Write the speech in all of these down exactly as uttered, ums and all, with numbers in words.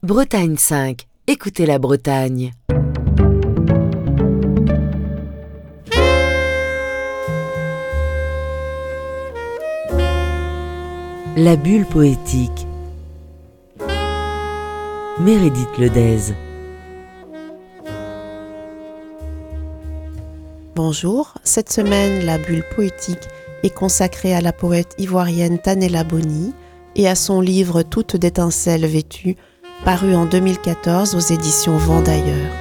Bretagne cinq, écoutez la Bretagne. La bulle poétique. Meredith Ledez. Bonjour, cette semaine, la bulle poétique est consacrée à la poète ivoirienne Tanella Boni et à son livre Toutes d'étincelles vêtues, paru en deux mille quatorze aux éditions Vent d'ailleurs.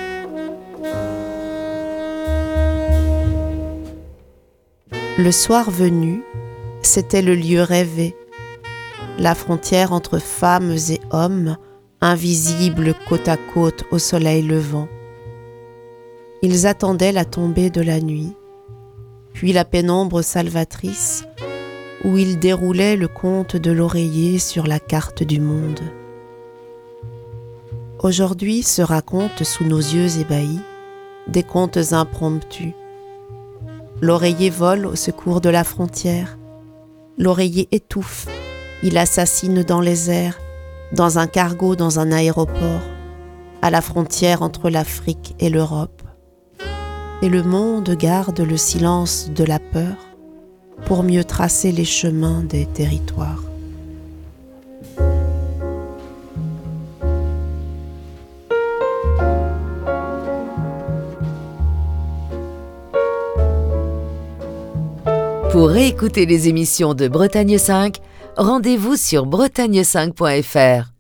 Le soir venu, c'était le lieu rêvé, la frontière entre femmes et hommes, invisible côte à côte au soleil levant. Ils attendaient la tombée de la nuit, puis la pénombre salvatrice, où ils déroulaient le conte de l'oreiller sur la carte du monde. Aujourd'hui se racontent sous nos yeux ébahis des contes impromptus. L'oreiller vole au secours de la frontière, l'oreiller étouffe, il assassine dans les airs, dans un cargo, dans un aéroport, à la frontière entre l'Afrique et l'Europe. Et le monde garde le silence de la peur pour mieux tracer les chemins des territoires. Pour réécouter les émissions de Bretagne cinq, rendez-vous sur bretagne cinq point f r.